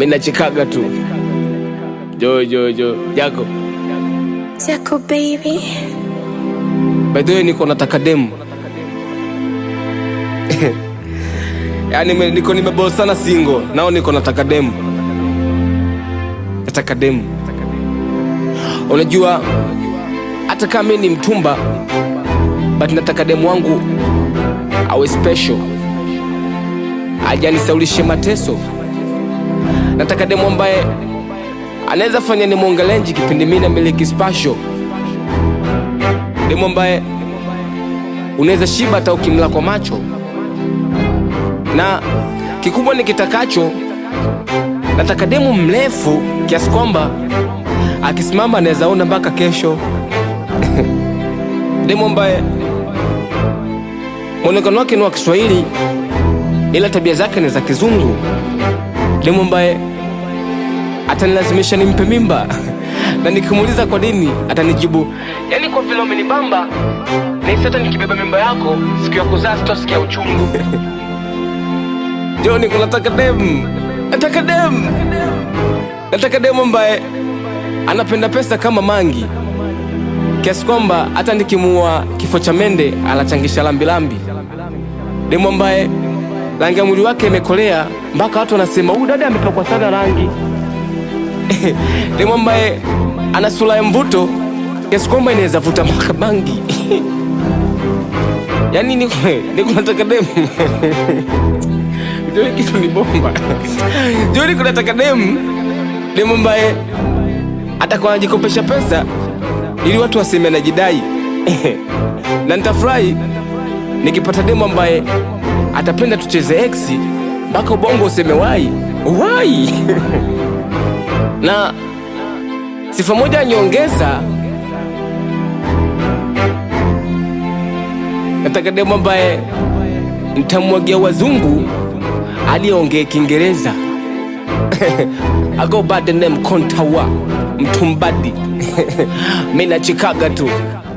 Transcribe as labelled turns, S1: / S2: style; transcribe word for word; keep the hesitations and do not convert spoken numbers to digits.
S1: Mimi nachikaga tu. Jo jo jo yako.
S2: Yako baby.
S1: By the way niko nataka demu. Yaani niko nimeboa sana single, nao niko nataka demu. Nataka demu. Unajua hata kama mimi ni mtumba, but nataka demu wangu awe special. Ajanisaulishe mateso. Nataka demu ambaye anaweza fanya ni muongelenji kipindi mimi na miliki special. Demu ambaye unaweza shiba hata ukimla kwa macho. Na kikubwa nikitakacho, nataka demu mrefu kiasi kwamba akisimama anaweza ona mpaka kesho. Demu ambaye muonekano wake ni wa Kiswahili ila tabia zake ni za Kizungu. Demu ambaye atanilazimisha nimpe mimba. Na nikimuuliza kwa nini atanijibu, yani kwa vile umenibamba, na sasa nikibeba mimba yako siku ya kuzaa sitosikia uchungu. Jo niko nataka demu. Nataka demu. Nataka demu ambaye anapenda pesa kama mangi, kiasi kwamba hata nikimuua kifo cha mende anachangisha lambi lambi. Demu ambaye rangi ya mwili wake imekolea mpaka watu wanasema huyu dada ametokwa sana rangi. Demu ambaye ana sura ya mvuto kiasi kwamba inaweza vuta mpaka bangi. Yaani niko niko nataka demu. Ndio kitu ni bomba. Ndio niko nataka demu. Demu ambaye atakuwa anajikopesha pesa ili watu waseme anajidai. Na nitafurahi nikipata demu ambaye atapenda tucheze X mpaka ubongo useme wai. Wai. Na sifa moja nyongeza, nataka demu ambaye nitamwagia wazungu aliongee Kiingereza. I go by the name Kontawa Mtumbadi. Mimi nachikaga tu.